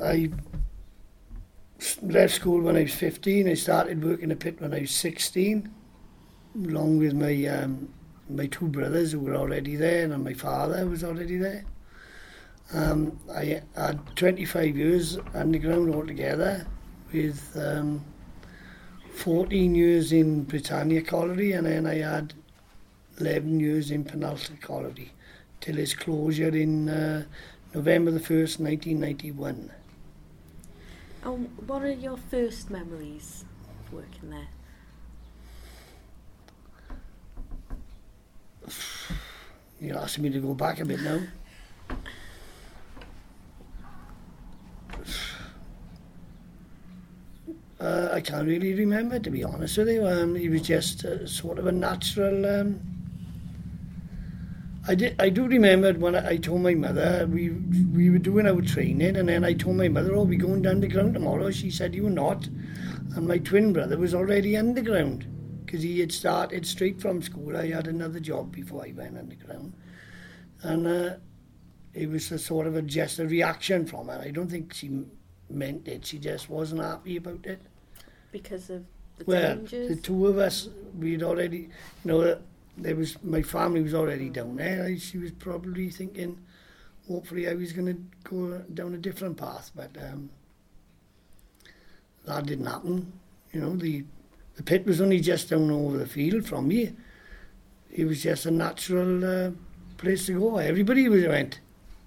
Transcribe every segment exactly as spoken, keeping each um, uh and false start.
I left school when I was fifteen. I started working the pit when I was sixteen, along with my um, my two brothers who were already there, and my father was already there. Um, I had twenty-five years underground altogether, with um, fourteen years in Britannia Colliery, and then I had eleven years in Penalty Colliery, till its closure in uh, November the first, nineteen ninety-one. And what are your first memories of working there? You're asking me to go back a bit now. Uh, I can't really remember, to be honest with you. Um, it was just uh, sort of a natural... Um, I did. I do remember when I, I told my mother, we we were doing our training, and then I told my mother, oh, we're going underground tomorrow. She said, you're not. And my twin brother was already underground, because he had started straight from school. I had another job before I went underground. And uh, it was a sort of a, just a reaction from her. I don't think she meant it. She just wasn't happy about it. Because of the well, dangers? The two of us, we'd already, you know, there was, my family was already down there. I, she was probably thinking, hopefully I was going to go down a different path, but um, that didn't happen. You know, the the pit was only just down over the field from me. It was just a natural uh, place to go. Everybody was went.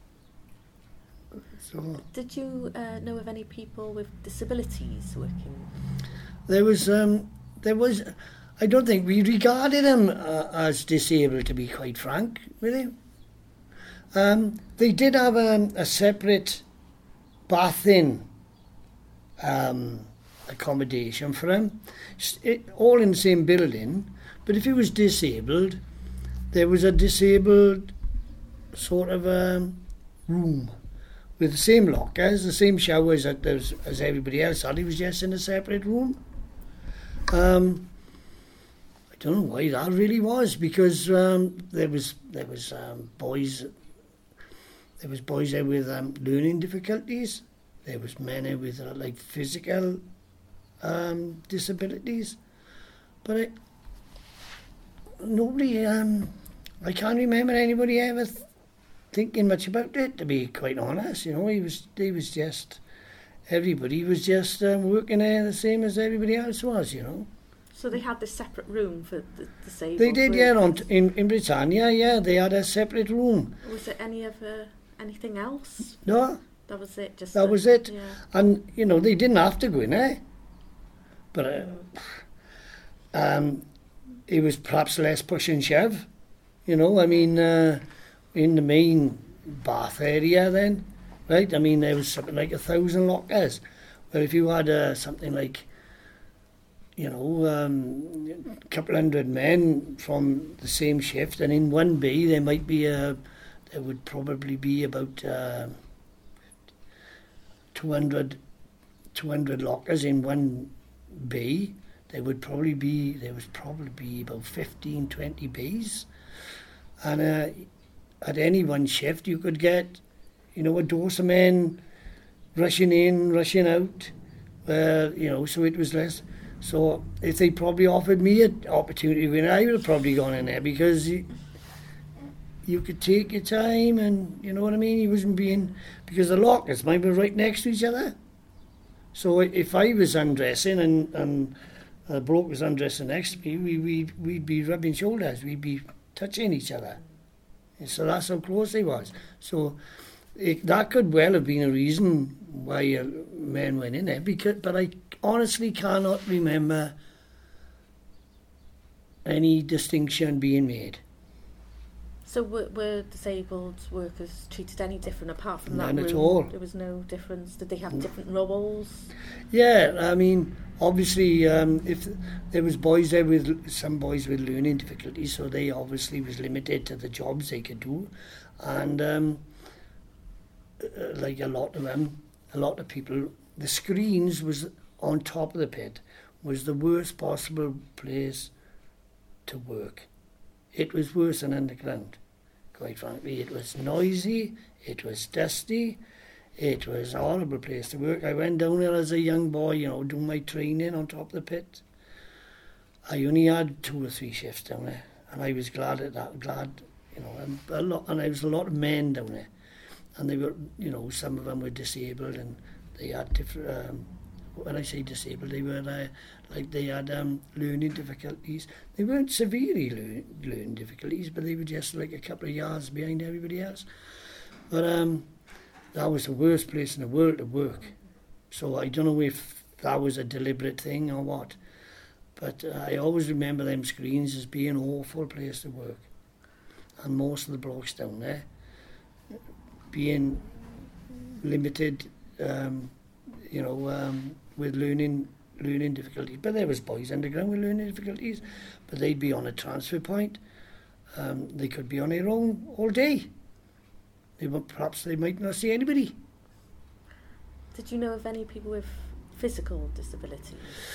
So did you uh, know of any people with disabilities working? There was, um, there was. I don't think we regarded them uh, as disabled, to be quite frank, really. Um, they did have a, a separate bathing um, accommodation for them, it, all in the same building. But if he was disabled, there was a disabled sort of um, room with the same lockers, the same showers that as, as everybody else had. He was just in a separate room. Um, I don't know why that really was, because um, there was there was um, boys there was boys there with um, learning difficulties. There was men there with uh, like physical um, disabilities, but I, nobody. Um, I can't remember anybody ever th- thinking much about it. To be quite honest, you know, he was he was just everybody was just um, working there the same as everybody else was, you know. So they had this separate room for the disabled? They did, yeah. On, in, in Britannia, yeah, they had a separate room. Was there any other, anything else? No. That was it? Just That the, was it. Yeah. And, you know, they didn't have to go in there. But uh, um, it was perhaps less push and shove. You know, I mean, uh, in the main bath area then, right? I mean, there was something like a thousand lockers. But if you had uh, something like, you know, um, a couple hundred men from the same shift, and in one bay there might be a, there would probably be about uh, two hundred, two hundred lockers in one bay. There would probably be, there was probably be about fifteen, twenty bays, and uh, at any one shift you could get, you know, a dose of men rushing in, rushing out. Uh, you know, so it was less. So if they probably offered me an opportunity to win, I would have probably gone in there, because you, you could take your time, and you know what I mean. You wasn't being, because the lockers might be right next to each other. So if I was undressing and and a bloke was undressing next to me, we we we'd be rubbing shoulders, we'd be touching each other. And so that's how close they was. So it, that could well have been a reason why uh, men went in there. Because, but I honestly cannot remember any distinction being made. So were, were disabled workers treated any different apart from None that room? at all. There was no difference. Did they have different roles? Yeah, I mean, obviously, um, if there was boys there with some boys with learning difficulties, so they obviously was limited to the jobs they could do, and um, like a lot of them, a lot of people, the screens was on top of the pit, was the worst possible place to work. It was worse than underground, quite frankly. It was noisy, it was dusty, It was a horrible place to work. I went down there as a young boy, you know, doing my training on top of the pit. I only had two or three shifts down there, and I was glad at that, glad, you know, and a lot, and there was a lot of men down there, and they were, you know, some of them were disabled, and they had different, um, when I say disabled, they were uh, like they had um, learning difficulties. They weren't severely learn, learning difficulties, but they were just like a couple of yards behind everybody else. But um, that was the worst place in the world to work. So I don't know if that was a deliberate thing or what. But uh, I always remember them screens as being an awful place to work. And most of the blokes down there being limited, um, you know, um, with learning learning difficulties. But there was boys underground with learning difficulties, but they'd be on a transfer point. Um, they could be on their own all day. They would, perhaps they might not see anybody. Did you know of any people with physical disabilities?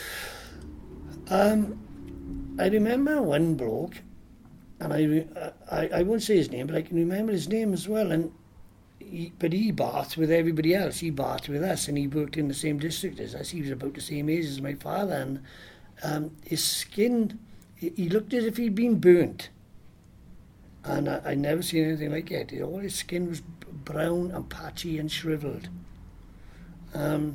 Um, I remember one bloke, and I, I I won't say his name, but I can remember his name as well. And he, but he bathed with everybody else. He bathed with us, and he worked in the same district as us. He was about the same age as my father, and um, his skin, he, he looked as if he'd been burnt. And I, I never seen anything like it. All his skin was brown and patchy and shriveled. Um,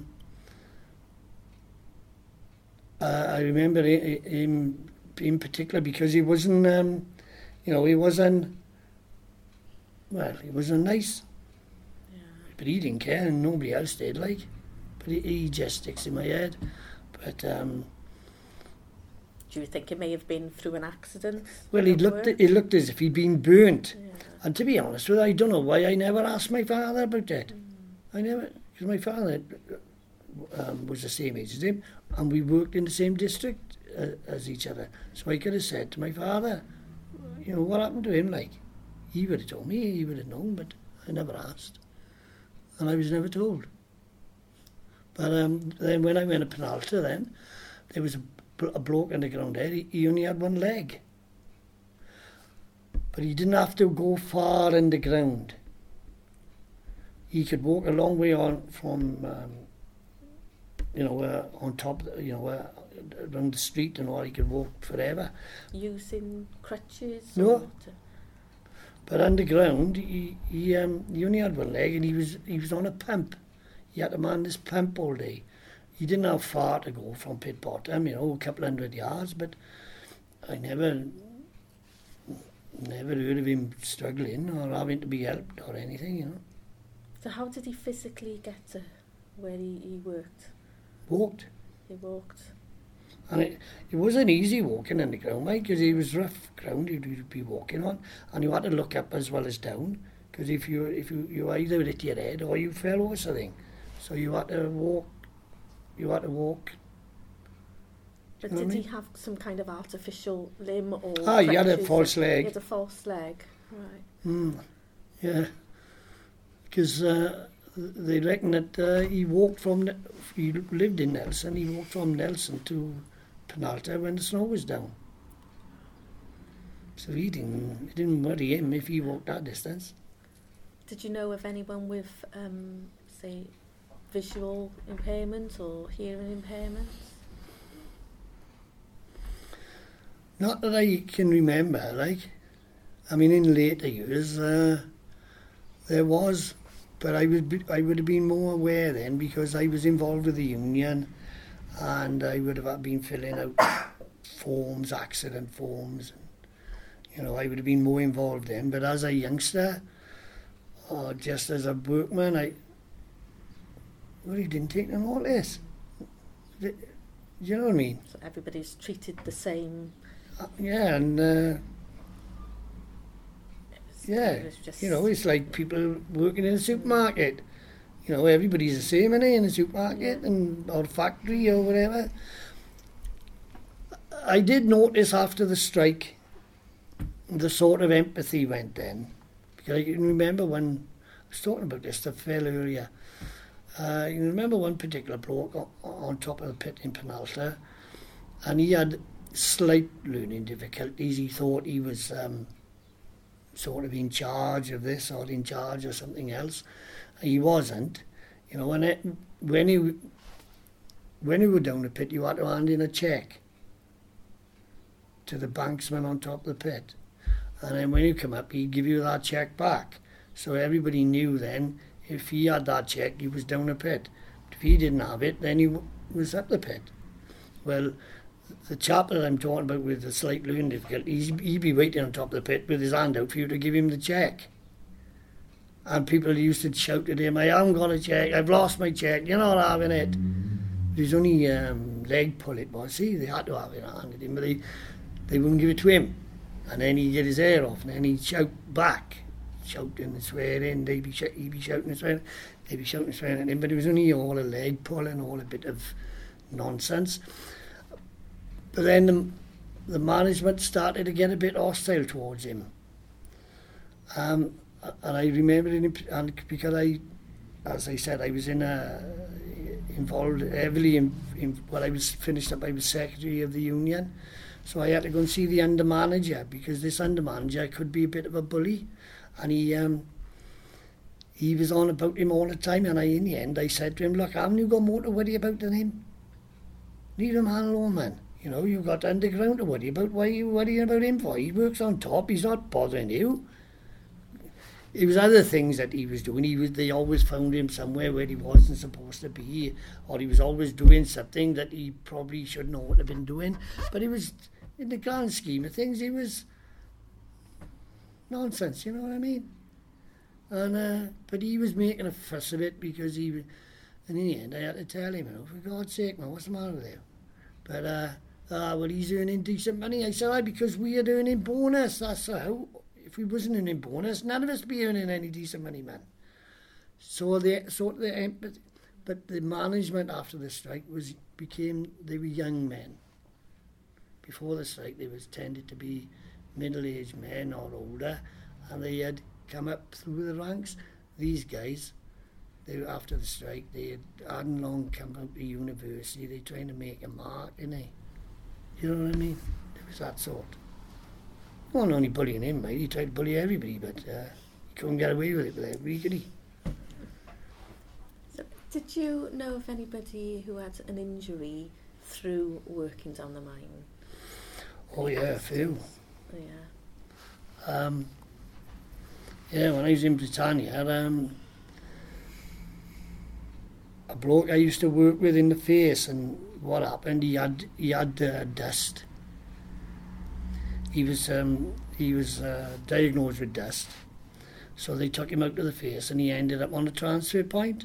uh, I remember him in particular because he wasn't, um, you know, he wasn't, well, he wasn't nice. Yeah. But he didn't care, and nobody else did, like. But he, he just sticks in my head. But um, do you think it may have been through an accident? Well, he looked, it looked as if he'd been burnt. Yeah. And to be honest with you, I don't know why I never asked my father about that. Mm. I never, because my father um, was the same age as him, and we worked in the same district uh, as each other. So I could have said to my father, you know, what happened to him, like? He would have told me, he would have known, but I never asked. And I was never told. But um, then when I went to Penalta then, there was a a bloke on the ground there, he, he only had one leg. But he didn't have to go far in the ground. He could walk a long way on from, um, you know, uh, on top, you know, uh, around the street and all, he could walk forever. Using crutches? No. Or to... But underground, he, he, um, he only had one leg, and he was, he was on a pump. He had to man this pump all day. He didn't have far to go from pit bottom, you know, a couple hundred yards, but I never never heard of him struggling or having to be helped or anything, you know. So how did he physically get to where he, he worked? Walked. He walked. And it, it wasn't easy walking on the ground, mate, because it was rough ground you'd be walking on, and you had to look up as well as down, because if you if you, you either hit your head or you fell over something. So you had to walk You had to walk. But did he have some kind of artificial limb or... Ah, he had a false leg. He had a false leg, right. Mm, yeah. Because uh, they reckon that uh, he walked from... He lived in Nelson. He walked from Nelson to Penalta when the snow was down. So he didn't, it didn't worry him if he walked that distance. Did you know of anyone with, um, say... visual impairment or hearing impairments? Not that I can remember, like. I mean, in later years, uh, there was, but I would be, I would have been more aware then because I was involved with the union, and I would have been filling out forms, accident forms. And, you know, I would have been more involved then. But as a youngster, or just as a workman, I. Well, he didn't take no notice. Do you know what I mean? So everybody's treated the same. Uh, yeah, and uh, was, yeah, just... you know, it's like people working in a supermarket. You know, everybody's the same, innit, in a supermarket yeah. and or factory or whatever. I did notice after the strike, the sort of empathy went then, because I can remember when I was talking about this stuff fairly earlier. Uh, you remember one particular bloke on, on top of the pit in Penalta, and he had slight learning difficulties. He thought he was um, sort of in charge of this or in charge of something else. He wasn't, You know, when it, when he when he were down the pit, you had to hand in a cheque to the banksman on top of the pit, and then when you come up, he'd give you that cheque back. So everybody knew then if he had that cheque, he was down the pit. If he didn't have it, then he w- was up the pit. Well, the chap that I'm talking about with the slight learning difficulties, he'd be waiting on top of the pit with his hand out for you to give him the cheque. And people used to shout at him, I haven't got a cheque, I've lost my cheque, you're not having it. It was only um, leg pull it was, see, they had to have it handed him, but they, they wouldn't give it to him. And then he'd get his hair off, and then he'd shout back, shouting and swearing, they'd be, sh- he'd be shouting and swearing, they'd be shouting and swearing at him, but it was only all a leg pull and all a bit of nonsense. But then the, the management started to get a bit hostile towards him. Um, and I remember it, and because I, as I said, I was in a, involved heavily in, in, when I was finished up, I was secretary of the union. So I had to go and see the under manager, because this under manager could be a bit of a bully. And he um, he was on about him all the time. And I, in the end, I said to him, look, haven't you got more to worry about than him? Leave him alone, man. You know, you've got underground to worry about. Why are you worrying about him for? He works on top. He's not bothering you. It was other things that he was doing. He was. They always found him somewhere where he wasn't supposed to be, or he was always doing something that he probably shouldn't have been doing. But it was, in the grand scheme of things, it was nonsense. You know what I mean? And uh, but he was making a fuss of it because he. And in the end, I had to tell him, you know, for God's sake, man, what's the matter with you? But uh, ah, well, he's earning decent money. I said, aye, because we are earning bonus. That's how. If we wasn't earning bonus, none of us would be earning any decent money, man. So the sort of the but, but the management after the strike was became they were young men. Before the strike, they was tended to be middle-aged men or older, and they had come up through the ranks. These guys, they were after the strike, they had, hadn't long come out to university. They trying to make a mark, innit? You know what I mean? It was that sort. He wasn't only bullying him, mate. He tried to bully everybody, but uh, he couldn't get away with it with everybody, could he? So, did you know of anybody who had an injury through working down the mine? Oh yeah, a few. Oh, yeah. Um, yeah, when I was in Britannia, um, a bloke I used to work with in the face, and what happened, he had he had uh, dust. He was um, he was uh, diagnosed with dust, so they took him out to the face, and he ended up on a transfer point.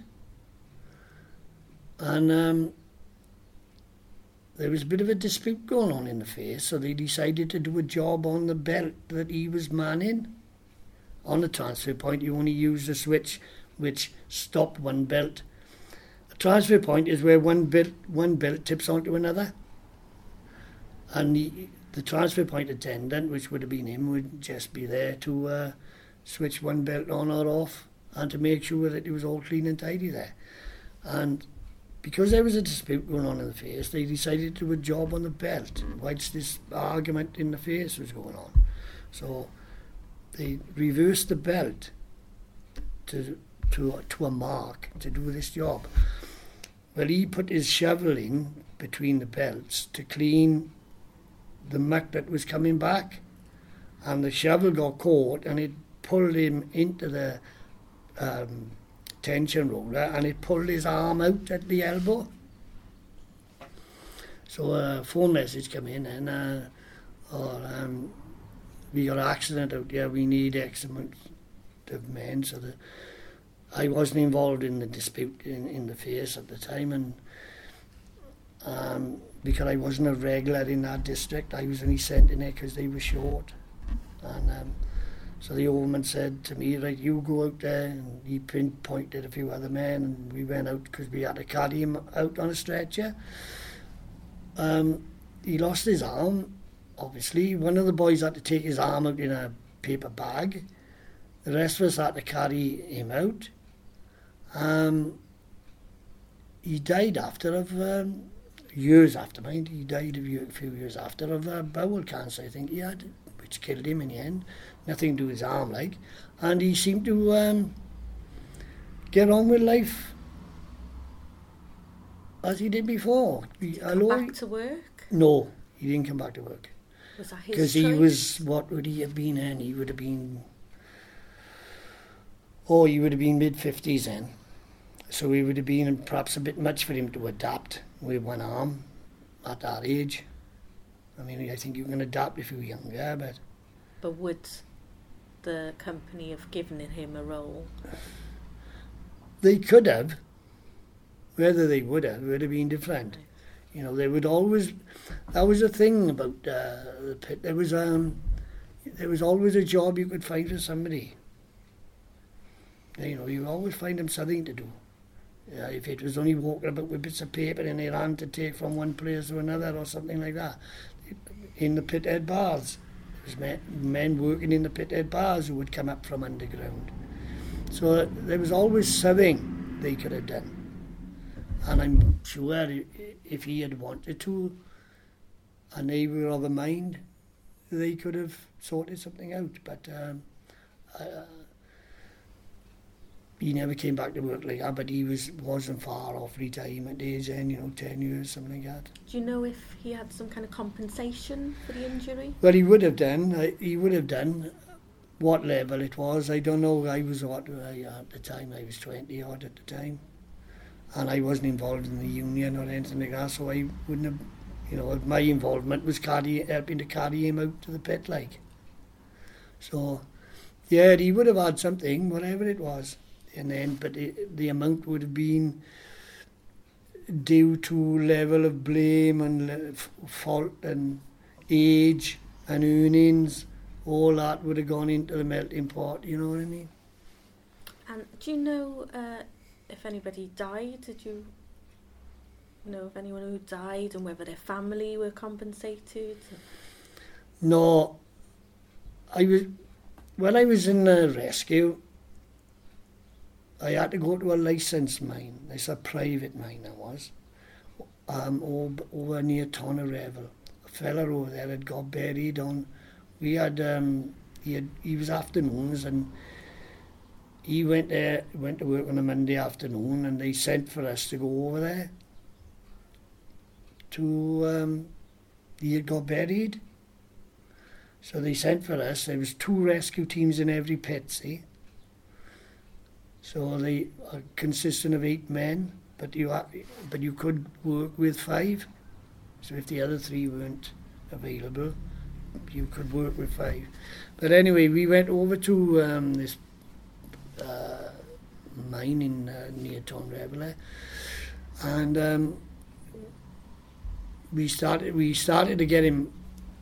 And um, there was a bit of a dispute going on in the face, so they decided to do a job on the belt that he was manning. On the transfer point, you only use the switch which stopped one belt. A transfer point is where one belt one belt tips onto another, and the, the transfer point attendant, which would have been him, would just be there to uh, switch one belt on or off and to make sure that it was all clean and tidy there. And because there was a dispute going on in the face, they decided to do a job on the belt whilst this argument in the face was going on. So they reversed the belt to to to a mark to do this job. Well, he put his shovel in between the belts to clean the muck that was coming back, and the shovel got caught and it pulled him into the um, tension roller, and it pulled his arm out at the elbow. So a phone message came in, and uh, or, um, we got an accident out there, we need X amount of men. So the, I wasn't involved in the dispute in, in the face at the time, and um, because I wasn't a regular in that district, I was only sent in there because they were short. And um, so the overman said to me, right, you go out there, and he pinpointed a few other men, and we went out because we had to carry him out on a stretcher. Um, he lost his arm, obviously. One of the boys had to take his arm out in a paper bag. The rest of us had to carry him out. Um, he died after of, um, years after, mind, he died a few years after of uh, bowel cancer, I think he had, which killed him in the end. Nothing to do with his arm, like. And he seemed to um, get on with life as he did before. He, Did he come back to work? No, he didn't come back to work. Was that his Because he was, what would he have been then? He would have been, oh, he would have been mid-fifties then. So he would have been perhaps a bit much for him to adapt with one arm at that age. I mean, I think you can adapt if you're younger, but... But would the company have given him a role? They could have. Whether they would have, would have been different. Right. You know, they would always... That was the thing about uh, the pit. There was, um, there was always a job you could find for somebody. You know, you always find them something to do. Uh, if it was only walking about with bits of paper in their hand to take from one place to another or something like that. In the pithead bars. There was men, men working in the pithead bars who would come up from underground. So uh, there was always something they could have done. And I'm sure if he had wanted to, and they were of a mind, they could have sorted something out. But um, uh, he never came back to work like that, but he was, wasn't far off retirement age then, you know, ten years, something like that. Do you know if he had some kind of compensation for the injury? Well, he would have done. He would have done. What level it was, I don't know. I was, what, I, at the time, I was twenty odd at the time. And I wasn't involved in the union or anything like that, so I wouldn't have, you know, my involvement was carry, helping to carry him out to the pit, like. So, yeah, he would have had something, whatever it was. And then, but it, the amount would have been due to level of blame and le- fault and age and earnings. All that would have gone into the melting pot, you know what I mean? And do you know uh, if anybody died? Did you know of anyone who died and whether their family were compensated? No. I was, when I was in the rescue, I had to go to a licensed mine. It's a private mine, that was, um, over, over near Tonnerevel. A fella over there had got buried on. We had, um, he had, he was afternoons, and he went there, went to work on a Monday afternoon, and they sent for us to go over there. To, um, he had got buried. So they sent for us. There was two rescue teams in every pit, see. So they are consisting of eight men, but you ha- but you could work with five. So if the other three weren't available, you could work with five. But anyway, we went over to um, this uh, mine in uh, near Tonnerevel, and um, we started we started to get him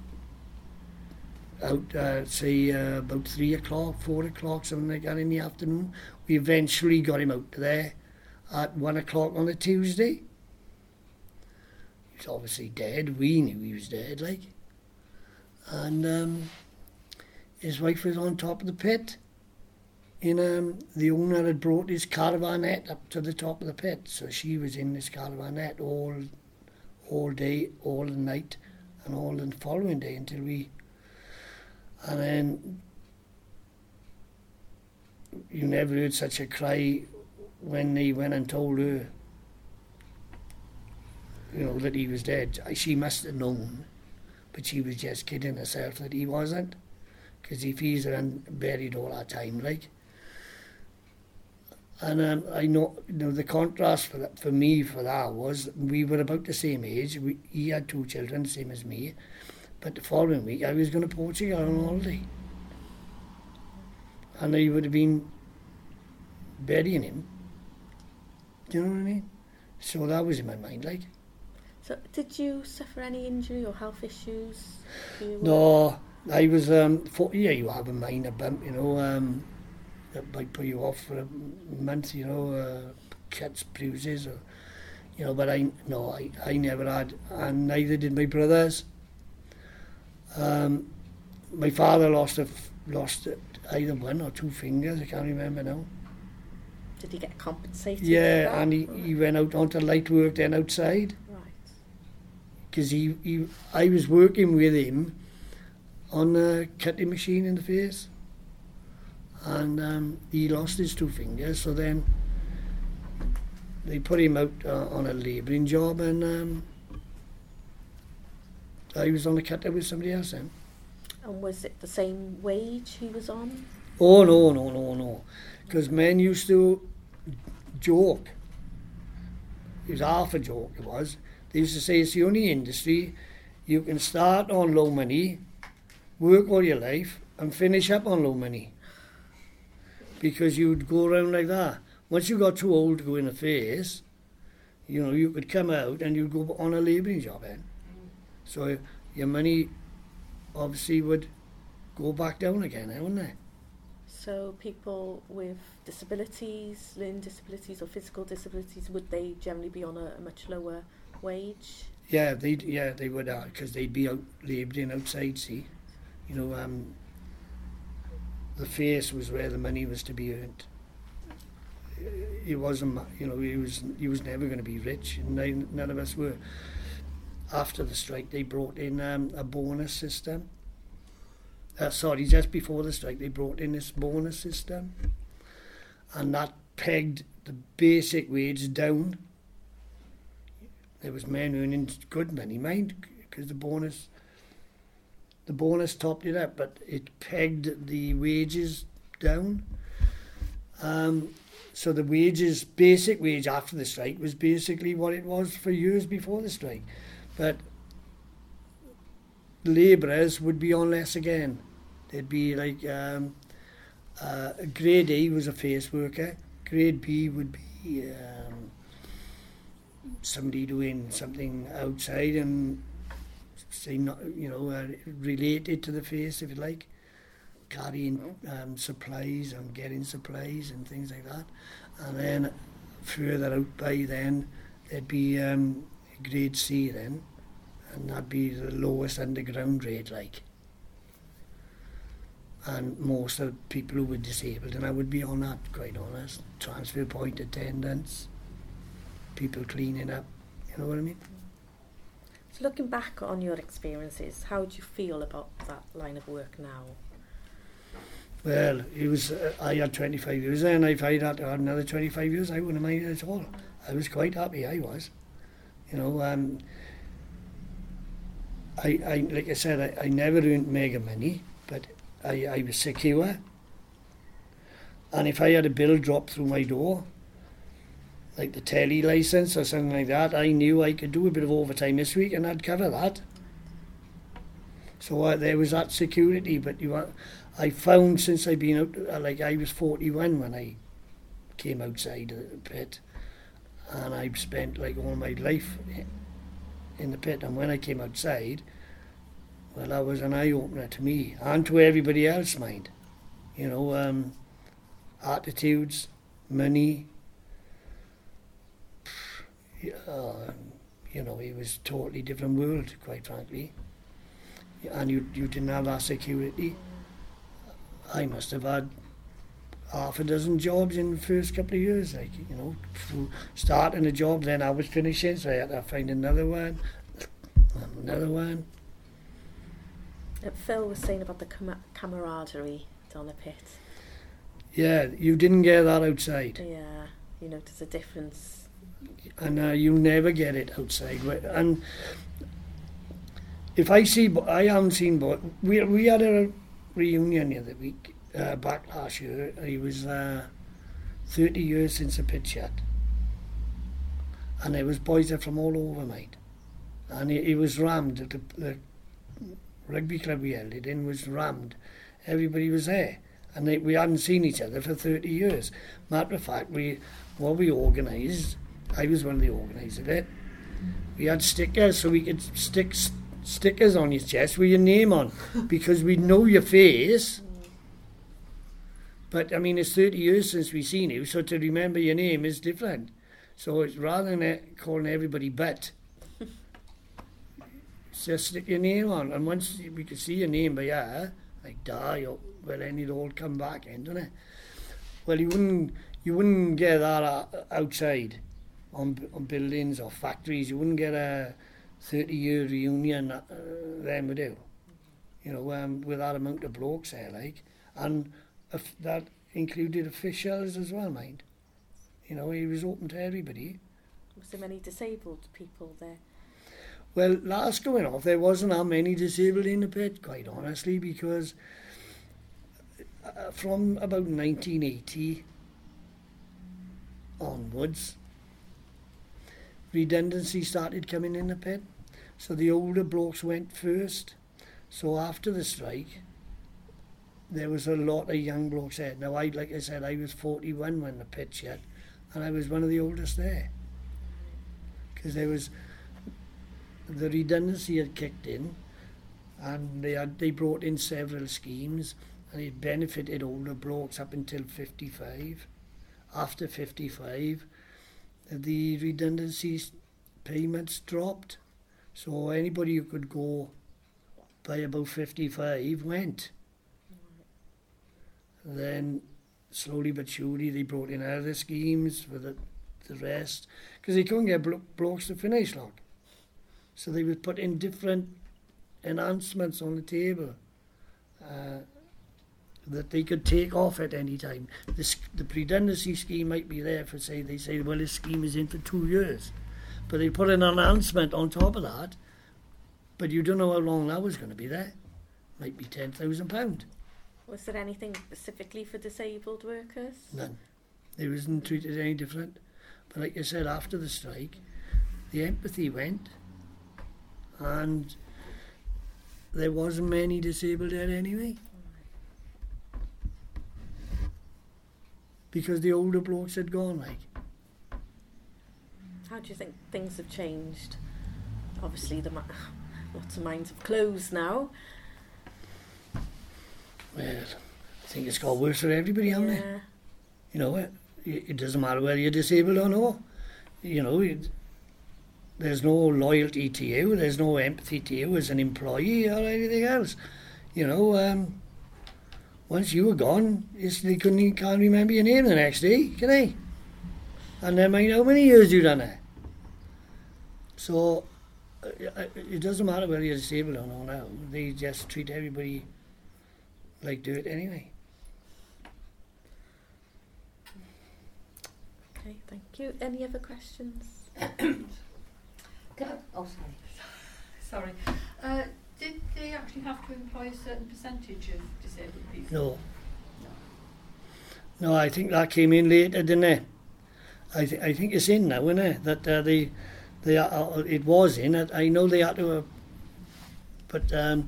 out, uh, say uh, about three o'clock, four o'clock, something like that in the afternoon. We eventually got him out there at one o'clock on a Tuesday. He was obviously dead. We knew he was dead, like. And um, his wife was on top of the pit. And um, the owner had brought his caravanette up to the top of the pit. So she was in this caravanette all, all day, all the night, and all the following day until we... And then you never heard such a cry when they went and told her, you know, that he was dead. She must have known, but she was just kidding herself that he wasn't, because if he's been buried all that time, like. And um, I know, you know, the contrast for that, for me for that was we were about the same age. We, he had two children, same as me. But the following week, I was going to Portugal on holiday. And I would have been burying him. Do you know what I mean? So that was in my mind, like. So did you suffer any injury or health issues? No, I was, um, for, yeah, you have a minor bump, you know, um, that might put you off for a month, you know, uh, cuts, bruises, or, you know, but I, no, I, I never had, and neither did my brothers. Um, my father lost a, lost either one or two fingers, I can't remember now. Did he get compensated? Yeah, for that? and he, he went out onto light work then outside. Right. Because he, he, I was working with him on a cutting machine in the face. And um, he lost his two fingers, so then they put him out uh, on a labouring job, and um, I was on a cutter with somebody else then. And was it the same wage he was on? Oh, no, no, no, no. Because men used to joke. It was half a joke, it was. They used to say it's the only industry you can start on low money, work all your life, and finish up on low money. Because you'd go around like that. Once you got too old to go in a phase, you know, you could come out and you'd go on a labouring job then. So your money obviously would go back down again, wouldn't it? So people with disabilities, learning disabilities or physical disabilities, would they generally be on a, a much lower wage? Yeah, they yeah they would, because uh, they'd be out labouring outside. See, you know, um, the face was where the money was to be earned. He wasn't, you know, he was he was never going to be rich, and none, none of us were. After the strike, they brought in um, a bonus system. Uh, sorry, just before the strike, they brought in this bonus system, and that pegged the basic wage down. There was men earning good money, mind, because the bonus, the bonus topped it up, but it pegged the wages down. Um, so the wages, basic wage after the strike, was basically what it was for years before the strike. But labourers would be on less again. They'd be like, um, uh, grade A was a face worker, grade B would be um, somebody doing something outside and say, not, you know, uh, related to the face, if you like, carrying um, supplies and getting supplies and things like that. And then further out by then, there'd be um, grade C then, and that'd be the lowest underground rate, like. And most of the people who were disabled, and I would be on that, quite honest, transfer point attendants, people cleaning up, you know what I mean? So looking back on your experiences, how do you feel about that line of work now? Well, it was, uh, I had twenty-five years there, and if I'd had another twenty-five years, I wouldn't mind it at all. I was quite happy, I was. You know, um, I, I like I said, I, I never earned mega money, but I, I was secure. And if I had a bill drop through my door, like the telly licence or something like that, I knew I could do a bit of overtime this week and I'd cover that. So uh, there was that security, but you are, I found since I've been out, uh, like I was forty-one when I came outside the pit, and I've spent like all my life in the pit, and when I came outside, well, that was an eye-opener to me and to everybody else, mind. You know, um, attitudes, money, uh, you know, it was a totally different world, quite frankly. And you you didn't have that security. I must have had half a dozen jobs in the first couple of years, like, you know, starting a job, then I was finishing, so I had to find another one, another one. Uh, Phil was saying about the com- camaraderie down the pit. Yeah, you didn't get that outside. Yeah, you notice a difference. And uh, you never get it outside. And if I see, I haven't seen, but we we had a reunion the other week, uh, back last year. It was uh, thirty years since the pit shut. And there was boys from all over, mate. And it, it was rammed. The, the rugby club we held it in was rammed. Everybody was there. And they, we hadn't seen each other for thirty years. Matter of fact, we what we organised, I was one of the organisers of it. We had stickers so we could stick st- stickers on your chest with your name on, because we know your face. But I mean, it's thirty years since we've seen you, so to remember your name is different. So it's rather than calling everybody but, just stick your name on, and once we could see your name by here, like die, or, well, then it'd all come back in, doesn't it? Well, you wouldn't you wouldn't get that outside on on buildings or factories. You wouldn't get a thirty-year reunion, uh, then would you? You know, um, with that amount of blokes there, like, and uh, that included officials as well, mind. You know, he was open to everybody. Was there many disabled people there? Well, last going off, there wasn't that many disabled in the pit, quite honestly, because uh, from about nineteen eighty onwards, redundancy started coming in the pit. So the older blokes went first. So after the strike, there was a lot of young blokes there. Now, I, like I said, I was forty-one when the pit shut, and I was one of the oldest there. Because there was, the redundancy had kicked in, and they had they brought in several schemes, and it benefited older blokes up until fifty-five. After fifty-five, the redundancy payments dropped. So anybody who could go by about fifty-five went. Mm-hmm. Then slowly but surely they brought in other schemes for the, the rest, because they couldn't get blo- blokes to finish, like. So they would put in different enhancements on the table uh, that they could take off at any time. This, the redundancy scheme might be there for, say, they say, well, this scheme is in for two years. But they put an enhancement on top of that, but you don't know how long that was going to be there. Might be ten thousand pounds. Was there anything specifically for disabled workers? None. They wasn't treated any different. But like I said, after the strike, the empathy went, and there wasn't many disabled there anyway. Because the older blokes had gone, like. How do you think things have changed? Obviously, the ma- lots of mines have closed now. Well, I think it's got worse for everybody, hasn't Yeah. it? You know, it, it doesn't matter whether you're disabled or not. You know, it, there's no loyalty to you, there's no empathy to you as an employee or anything else. You know, um, once you were gone, it's, they couldn't even, can't remember your name the next day, can they? And never mind how many years you've done it. So, uh, it doesn't matter whether you're disabled or not now. They just treat everybody like dirt anyway. Okay, thank you. Any other questions? Go. Oh, sorry. Sorry. Uh, did they actually have to employ a certain percentage of disabled people? No. No, I think that came in later, didn't it? I, th- I think it's in now, isn't it? That uh, they, they uh, it was in. I know they had to, uh, but um,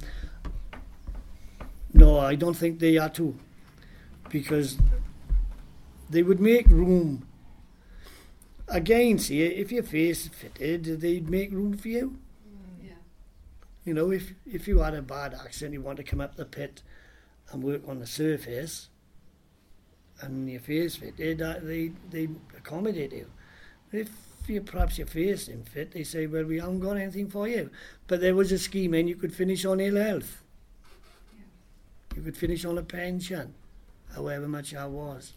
no, I don't think they had to, because they would make room. Again, see, if your face fitted, they'd make room for you. Mm, yeah. You know, if if you had a bad accident, you want to come up the pit and work on the surface, and your face fitted, uh, they they accommodate you. If you perhaps your face didn't fit, they say, well, we haven't got anything for you. But there was a scheme, and you could finish on ill health. Yeah. You could finish on a pension, however much that was.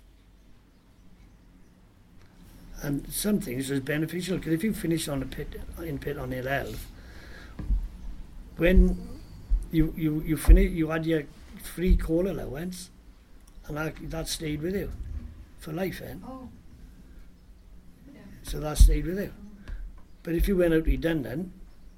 And some things was beneficial, because if you finish on a pit in pit on ill health, when you you you finish, you had your free call allowance, and that, that stayed with you for life, then. Oh. Yeah. So that stayed with you. But if you went out redundant,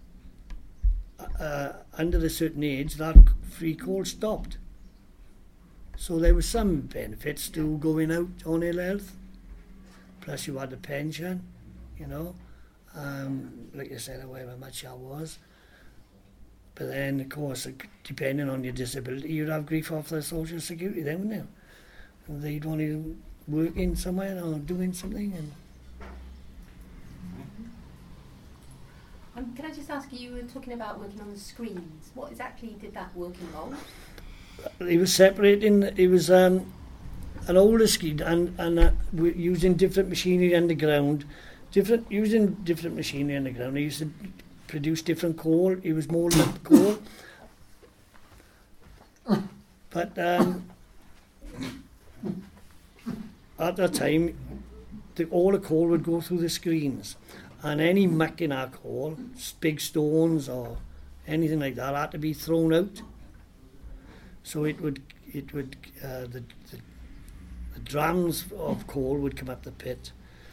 uh, under a certain age, that free call stopped. So there was some benefits to going out on ill health. Plus you had a pension, you know, um, like I said, however much that was. But then, of course, depending on your disability, you'd have grief off the Social Security then, wouldn't you? And they'd want you working somewhere or doing something. And Um, can I just ask you, you were talking about working on the screens. What exactly did that work involve? It was separating, it was um, an older scheme, and, and uh, we're using different machinery underground, different using different machinery underground. They used to produce different coal. It was more than coal. But um, at that time, the, all the coal would go through the screens, and any muck in our coal, big stones or anything like that, had to be thrown out. So it would, it would, uh, the, the, the drams of coal would come up the pit,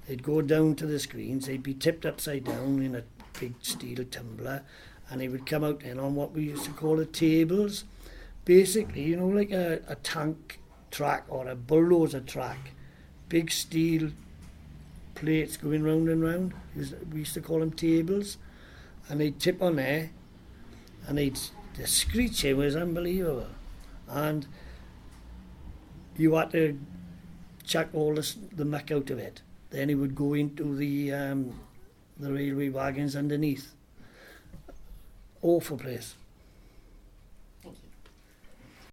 they'd go down to the screens, they'd be tipped upside down in a big steel tumbler, and they would come out in on what we used to call the tables. Basically, you know, like a, a tank track or a bulldozer track, big steel plates going round and round. We used to call them tables, and they'd tip on there, and they'd, the screeching was unbelievable, and you had to chuck all the, the muck out of it. Then it would go into the um, the railway wagons underneath. Awful place.